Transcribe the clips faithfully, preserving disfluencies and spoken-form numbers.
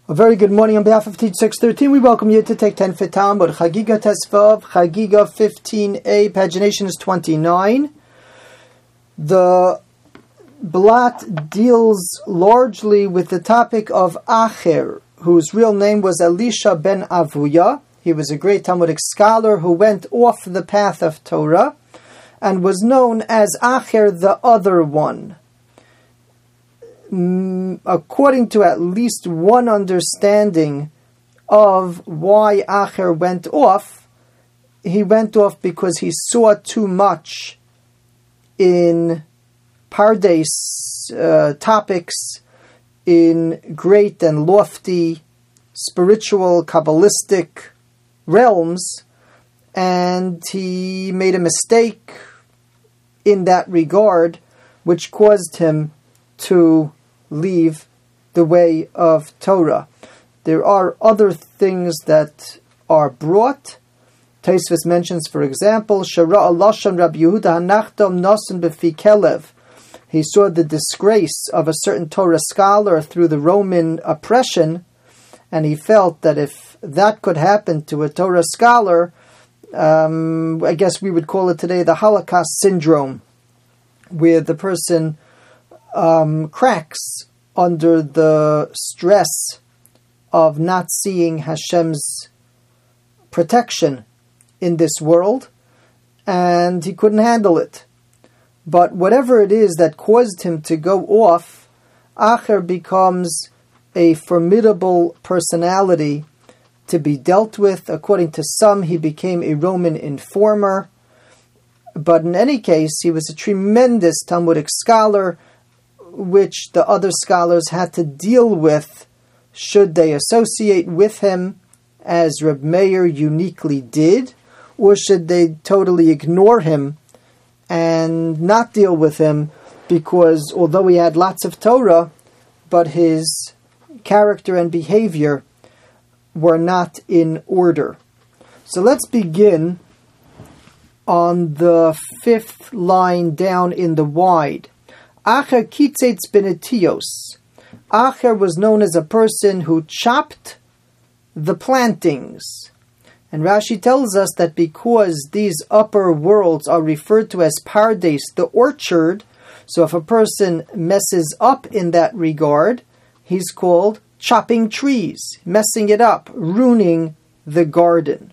A very good morning on behalf of Teach six thirteen. We welcome you to take ten for Talmud. Chagiga Tesvav, Chagiga fifteen a, pagination is twenty-nine. The Blat deals largely with the topic of Acher, whose real name was Elisha ben Avuya. He was a great Talmudic scholar who went off the path of Torah and was known as Acher, the other one. According to at least one understanding of why Acher went off, he went off because he saw too much in Pardes uh, topics, in great and lofty spiritual, Kabbalistic realms, and he made a mistake in that regard, which caused him to leave the way of Torah. There are other things that are brought. Tosfos mentions, for example, Shara Lashon Rabbi Yehuda Hanachtom Nosen Befi Kelev. He saw the disgrace of a certain Torah scholar through the Roman oppression, and he felt that if that could happen to a Torah scholar, um, I guess we would call it today the Holocaust syndrome, where the person Um, cracks under the stress of not seeing Hashem's protection in this world, and he couldn't handle it. But whatever it is that caused him to go off, Acher becomes a formidable personality to be dealt with. According to some, he became a Roman informer. But in any case, he was a tremendous Talmudic scholar, which the other scholars had to deal with should they associate with him, as Reb Meir uniquely did, or should they totally ignore him and not deal with him, because although he had lots of Torah, but his character and behavior were not in order. So let's begin on the fifth line down in the wide. Acher kitzetz benetios. Acher was known as a person who chopped the plantings. And Rashi tells us that because these upper worlds are referred to as Pardes, the orchard, so if a person messes up in that regard, he's called chopping trees, messing it up, ruining the garden.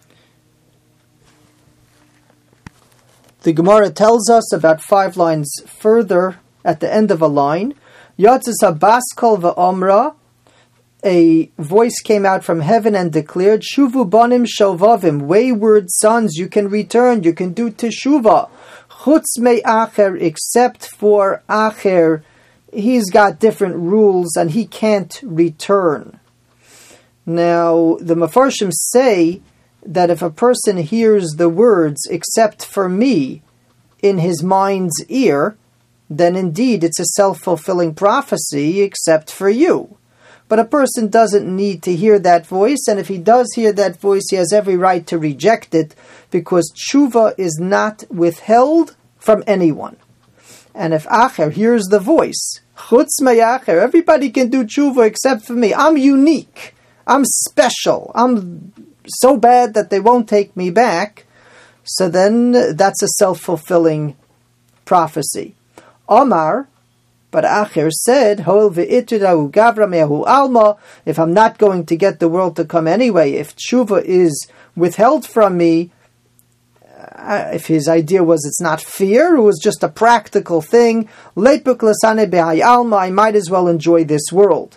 The Gemara tells us about five lines further, at the end of a line, Yatzis Baskal v'Omra, a voice came out from heaven and declared, Shuvu banim shovavim, wayward sons, you can return, you can do teshuvah. Chutz me Acher, except for Acher, he's got different rules and he can't return. Now, the Mefarshim say that if a person hears the words, except for me, in his mind's ear, then indeed it's a self-fulfilling prophecy, except for you. But a person doesn't need to hear that voice, and if he does hear that voice, he has every right to reject it, because tshuva is not withheld from anyone. And if Acher hears the voice, chutz me'acher, everybody can do tshuva except for me. I'm unique. I'm special. I'm so bad that they won't take me back. So then that's a self-fulfilling prophecy. Omar, but Acher said, if I'm not going to get the world to come anyway, if tshuva is withheld from me, uh, if his idea was it's not fear, it was just a practical thing, I might as well enjoy this world.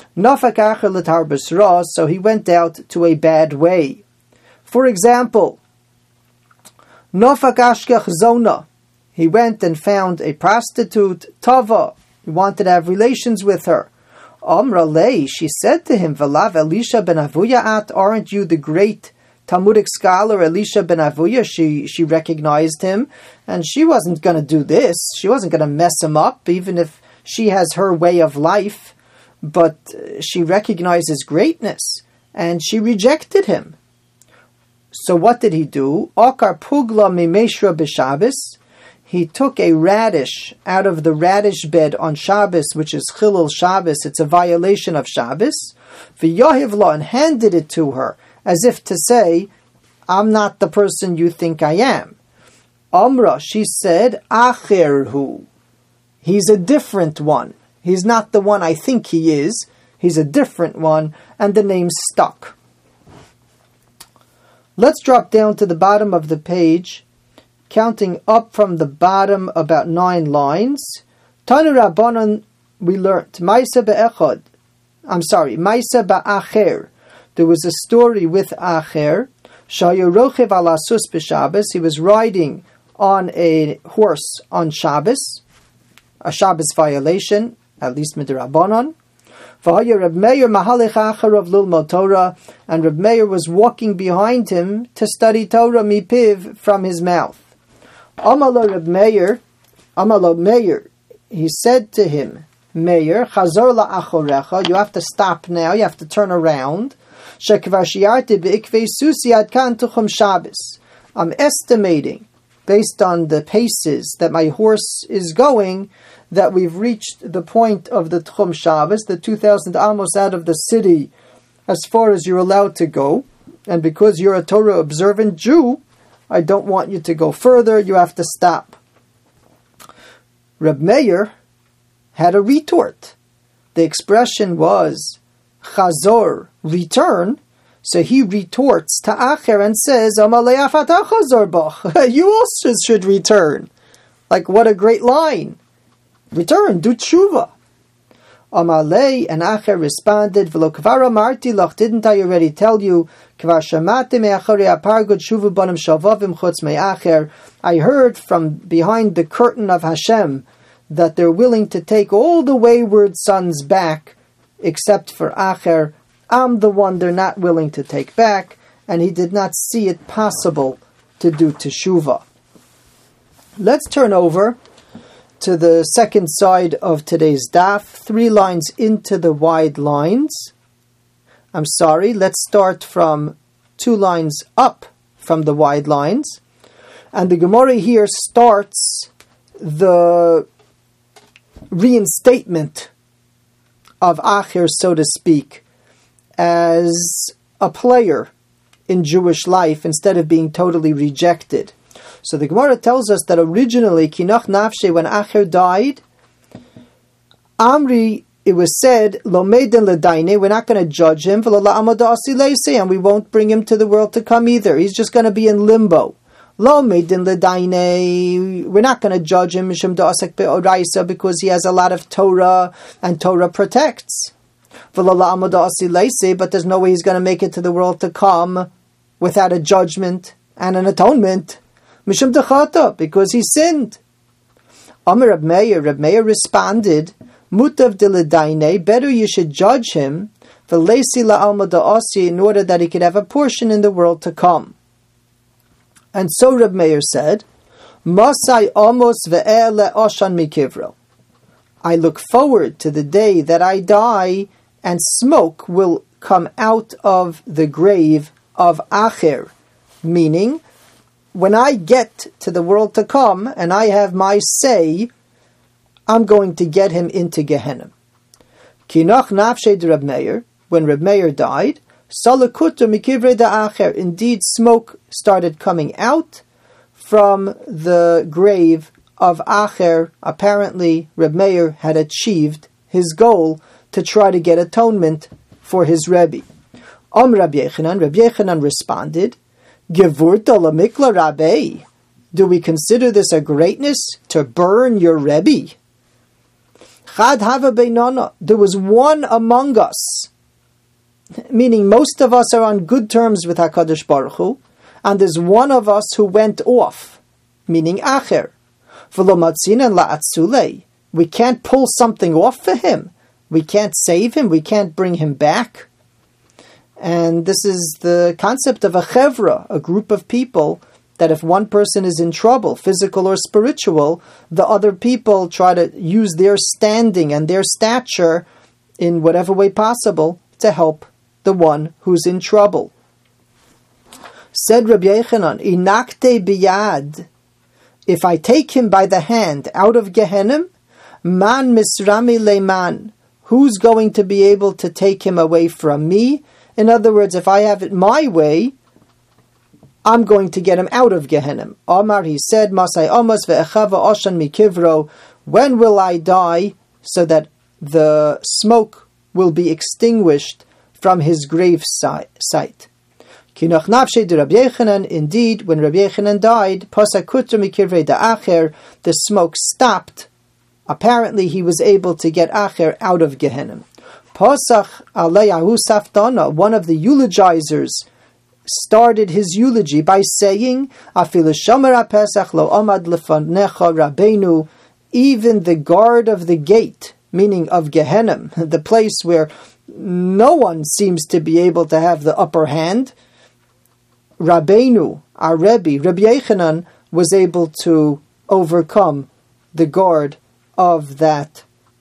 So he went out to a bad way. For example, Nofak Ashkech Zona, he went and found a prostitute, Tava. He wanted to have relations with her. Amra lei, she said to him, Valav Elisha ben Avuya at, aren't you the great Talmudic scholar Elisha ben Avuya? She, she recognized him, and she wasn't going to do this. She wasn't going to mess him up, even if she has her way of life. But she recognized his greatness, and she rejected him. So what did he do? Okar pugla mimeshra b'Shabbos. he took a radish out of the radish bed on Shabbos, which is Chilul Shabbos, it's a violation of Shabbos, v'yahiv la, and handed it to her, as if to say, I'm not the person you think I am. Amra, she said, Acherhu, he's a different one. He's not the one I think he is, he's a different one, and the name stuck. Let's drop down to the bottom of the page, counting up from the bottom about nine lines. Tanu Rabbanon, we learned, Maisa be'echad, I'm sorry, Maisa ba'acher. There was a story with Acher, Shayu rochev ala sus b'Shabbos, he was riding on a horse on Shabbos, a Shabbos violation, at least midrabanan. V'haya Reb Meir mahalech acharav lilmod Torah, and Reb Meir was walking behind him to study Torah mipiv, from his mouth. Amalo Reb Meir, Amalo Meir, he said to him, Meir, chazor la'achorecha, you have to stop now, you have to turn around. Shekvar shiarti be'ikvei susi ad kan tuchum Shabbos. I'm estimating, based on the paces that my horse is going, that we've reached the point of the Tchum Shabbos, the two thousand amos out of the city, as far as you're allowed to go. And because you're a Torah observant Jew, I don't want you to go further, you have to stop. Reb Meir had a retort. The expression was, Chazor, return. So he retorts to Acher and says, you also should return. Like, what a great line. Return, do tshuva. Amalei, and Acher responded, V'lo kvar amarti lach, didn't I already tell you, kvar shamate me'achari apargod tshuva banim shavavim chutz me'acher. I heard from behind the curtain of Hashem that they're willing to take all the wayward sons back, except for Acher. I'm the one they're not willing to take back, and he did not see it possible to do teshuvah. Let's turn over to the second side of today's daf, three lines into the wide lines. I'm sorry, let's start from two lines up from the wide lines. And the Gemara here starts the reinstatement of Acher, so to speak, as a player in Jewish life instead of being totally rejected. So the Gemara tells us that originally, Kinach Nafshe, when Acher died, Amri, it was said, Lo meiden ledaine, we're not going to judge him, and we won't bring him to the world to come either. He's just going to be in limbo. Lo meiden ledaine, we're not going to judge him because he has a lot of Torah, and Torah protects. But there's no way he's going to make it to the world to come without a judgment and an atonement. Mishum dechata, because he sinned. Amar Reb Meir, Reb Meir responded, Mutav diledaine, better you should judge him, v'leisi la'alma da'asi, in order that he could have a portion in the world to come. And so Reb Meir said, Masai amos ve'eh le'oshan mikivro. I look forward to the day that I die and smoke will come out of the grave of Acher. Meaning, when I get to the world to come and I have my say, I'm going to get him into Gehenna. Kinach nafshe de Reb Meir, when Reb Meir died, salakuta mikivre da Acher. Indeed, smoke started coming out from the grave of Acher. Apparently, Reb Meir had achieved his goal to try to get atonement for his Rebbe. Om Rabbi Yechanan, Rabbi Yechanan responded, Gevurta lamikla Rabbi. Do we consider this a greatness to burn your Rebbe? Chad hava beinana. There was one among us, meaning most of us are on good terms with HaKadosh Baruch Hu, and there's one of us who went off, meaning Acher. V'lo matzinan la'atzulei. We can't pull something off for him. We can't save him. We can't bring him back. And this is the concept of a chevra, a group of people, that if one person is in trouble, physical or spiritual, the other people try to use their standing and their stature in whatever way possible to help the one who's in trouble. Said Rabbi Yechanan, Inakte biyad, if I take him by the hand out of Gehenna, man misrami leman, who's going to be able to take him away from me? In other words, if I have it my way, I'm going to get him out of Gehenna. Omar, he said, Masai Omas ve'echava oshan mikivro, when will I die so that the smoke will be extinguished from his grave site? Kinach nafshe de Rabbi Yechanan, indeed, when Rabbi Yechanan died, pasakutra mikivrei da'acher, the smoke stopped. Apparently, he was able to get Acher out of Gehenna. Pasach Aleyahu Saftana, one of the eulogizers, started his eulogy by saying, Afilu Shomer HaPesach lo amad lefanecha Rabbeinu, even the guard of the gate, meaning of Gehenna, the place where no one seems to be able to have the upper hand, Rabbeinu, our Rebbe, Rabbi Yechanan, was able to overcome the guard of that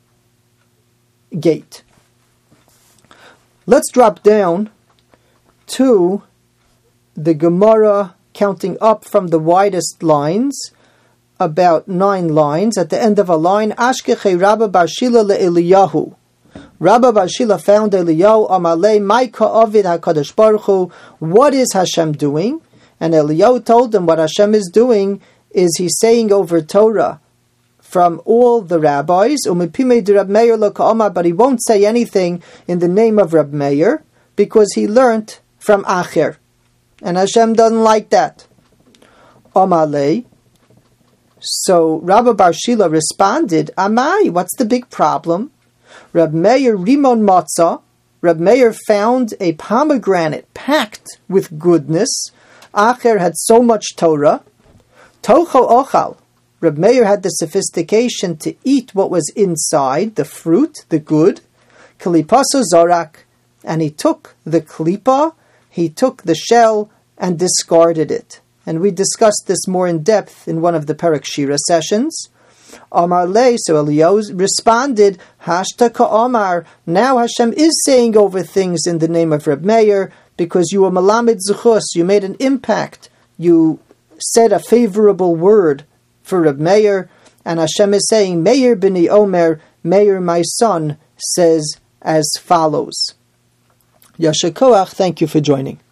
gate. Let's drop down to the Gemara, counting up from the widest lines, about nine lines. At the end of a line, Ashkechei Rabba Bar Shila leEliyahu. Rabba Bar Shila found Eliyahu, Amalei Maika Ovid HaKadosh Baruch Hu. What is Hashem doing? And Eliyahu told him what Hashem is doing is he's saying over Torah from all the rabbis, but he won't say anything in the name of Rab Meir because he learnt from Acher. And Hashem doesn't like that. Amalei. So Rabbi Bar Shila responded, Amai, what's the big problem? Rab Meir Rimon Matzah, Rab Meir found a pomegranate packed with goodness. Acher had so much Torah. Tocho ochal. Rab Meir had the sophistication to eat what was inside, the fruit, the good. Kalipaso zorak. And he took the klipa, he took the shell, and discarded it. And we discussed this more in depth in one of the Perek Shira sessions. Amar lei, so Eliyahu responded, Hashta ka'amar, now Hashem is saying over things in the name of Rab Meir, because you were Malamed Zuchus, you made an impact, you said a favorable word for Rab Meir, and Hashem is saying, Meir b'ni Omer, Meir my son, says as follows. Yasher Koach, thank you for joining.